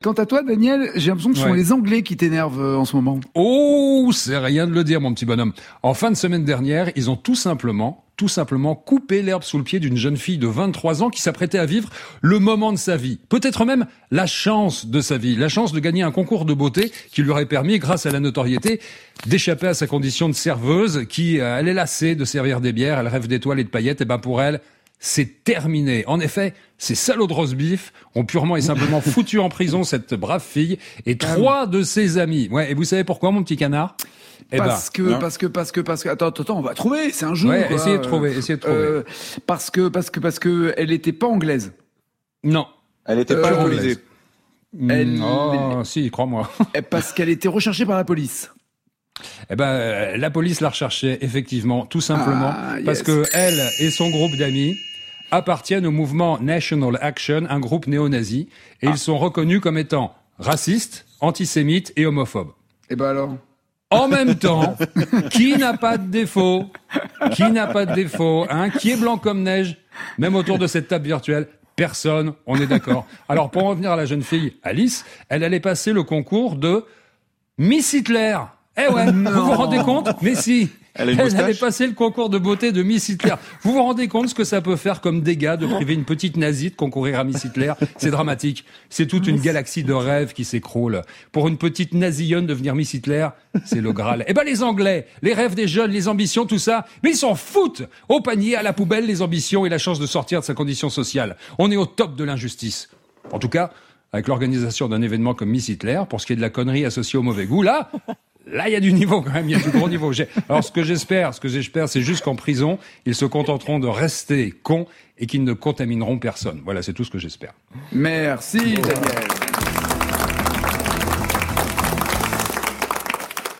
Quant à toi, Daniel, j'ai l'impression que ce sont les Anglais qui t'énervent en ce moment. Oh, c'est rien de le dire, mon petit bonhomme. En fin de semaine dernière, ils ont tout simplement coupé l'herbe sous le pied d'une jeune fille de 23 ans qui s'apprêtait à vivre le moment de sa vie. Peut-être même la chance de sa vie. La chance de gagner un concours de beauté qui lui aurait permis, grâce à la notoriété, d'échapper à sa condition de serveuse qui, elle est lassée de servir des bières, elle rêve d'étoiles et de paillettes, et ben pour elle, c'est terminé. En effet, ces salauds de roast beef ont purement et simplement foutu en prison cette brave fille et 3 de ses amis. Ouais, et vous savez pourquoi, mon petit canard? Parce que, attends, on va trouver, c'est un jeu. Ouais, essayez de trouver. Parce que elle était pas anglaise. Non. Elle était pas anglaise. Si, crois-moi. Parce qu'elle était recherchée par la police. La police l'a recherchée, effectivement, tout simplement, parce que elle et son groupe d'amis appartiennent au mouvement National Action, un groupe néo-nazi, et ils sont reconnus comme étant racistes, antisémites et homophobes. Et ben alors? En même temps, qui n'a pas de défaut? Qui n'a pas de défaut, hein? Qui est blanc comme neige? Même autour de cette table virtuelle? Personne, on est d'accord. Alors, pour revenir à la jeune fille, Alice, elle allait passer le concours de Miss Hitler. Eh ouais, vous vous rendez compte? Mais si, elle allait passer le concours de beauté de Miss Hitler. Vous vous rendez compte ce que ça peut faire comme dégâts de priver une petite nazie de concourir à Miss Hitler? C'est dramatique. C'est toute une galaxie de rêves qui s'écroule. Pour une petite nazillonne devenir Miss Hitler, c'est le Graal. Eh ben les Anglais, les rêves des jeunes, les ambitions, tout ça, mais ils s'en foutent. Au panier, à la poubelle, les ambitions et la chance de sortir de sa condition sociale. On est au top de l'injustice. En tout cas, avec l'organisation d'un événement comme Miss Hitler, pour ce qui est de la connerie associée au mauvais goût, là, il y a du niveau quand même, il y a du gros niveau. Alors ce que j'espère, c'est juste qu'en prison, ils se contenteront de rester cons et qu'ils ne contamineront personne. Voilà, c'est tout ce que j'espère. Merci, Daniel.